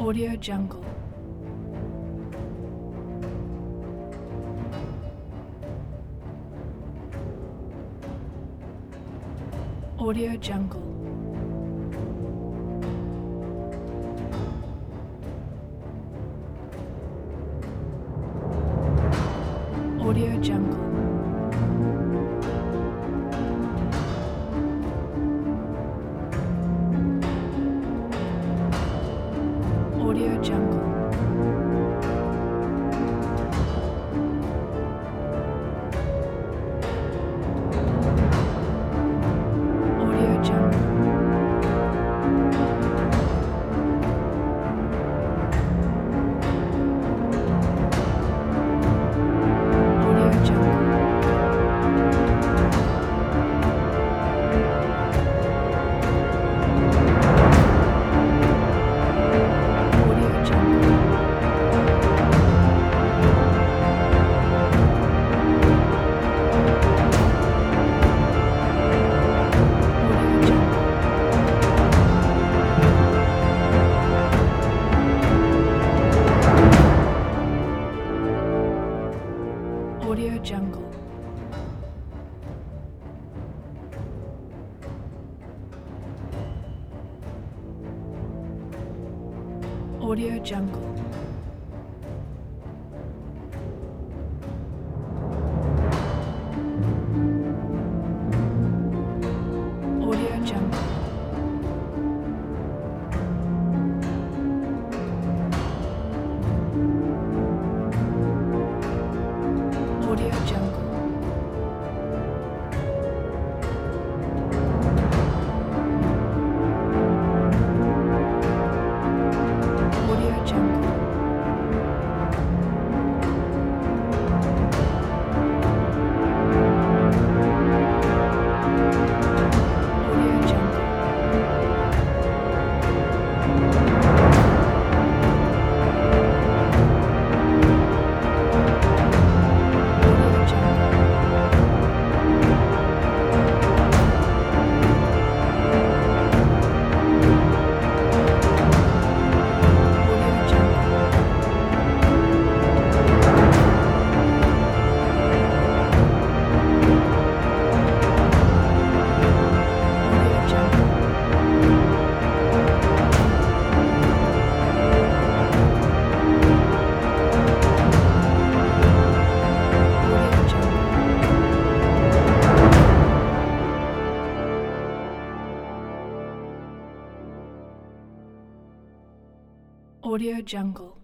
Audio Jungle. Audio Jungle. Audio Jungle. Audio Jungle. Audio Jungle. Audio Jungle. Audio Jungle. Audio Jungle. Audio Jungle. Audio Jungle. Audio Jungle. Audio Jungle. Audio Jungle. Audio Jungle. Audio Jungle. Audio Jungle. Audio Jungle. Audio Jungle. Audio Jungle.